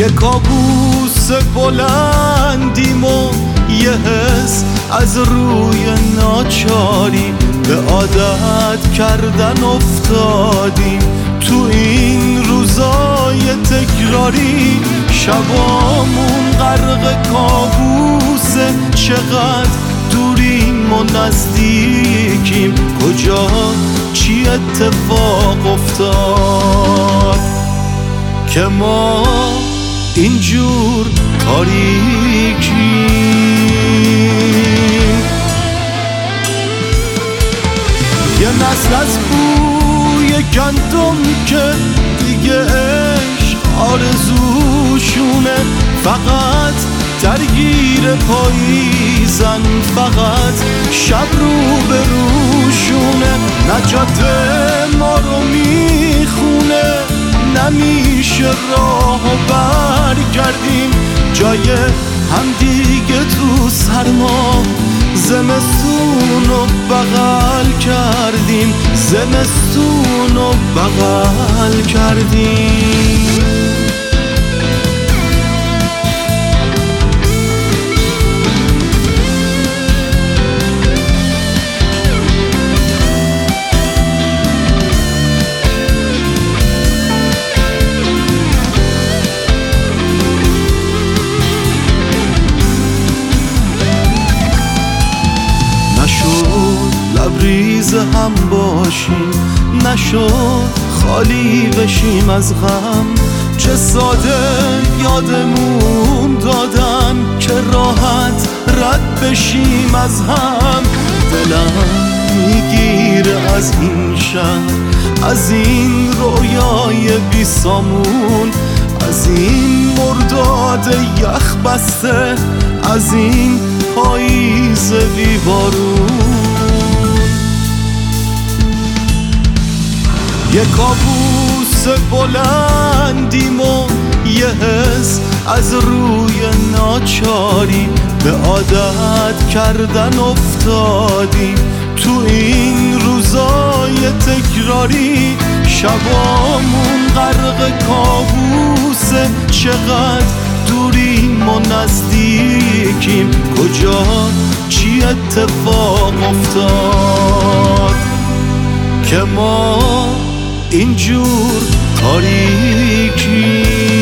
یه کابوس بلندیم و یه حس از روی ناچاری به عادت کردن افتادیم. تو این روزای تکراری شبامون غرق کابوسه، چقدر دوریم و نزدیکیم، کجا چی اتفاق افتاد که ما اینجور تاریکیم. یه نسل از بوی گندم که دیگه عشق آرزوشونه، فقط درگیر پاییزن، فقط شب رو به روشونه. نجات ما رو میخونه، نمیشه راه و برگردیم جای همدیگه تو سرما. زمستون رو بغل کردیم، زمستون رو بغل کردیم. لبریز هم باشیم، نشد خالی بشیم از غم. چه ساده یادمون دادن که راحت رد بشیم از هم. دلم میگیره از این شهر، از این رویای بی سامون، از این مرداد یخ بسته، از این پاییز بی بارون. یه کابوس بلندیم و یه حس از روی ناچاری به عادت کردن افتادیم. تو این روزای تکراری شبامون غرق کابوسه، چقدر دوریم و نزدیکیم، کجا چی اتفاق افتاد که ما اینجور تاریکی.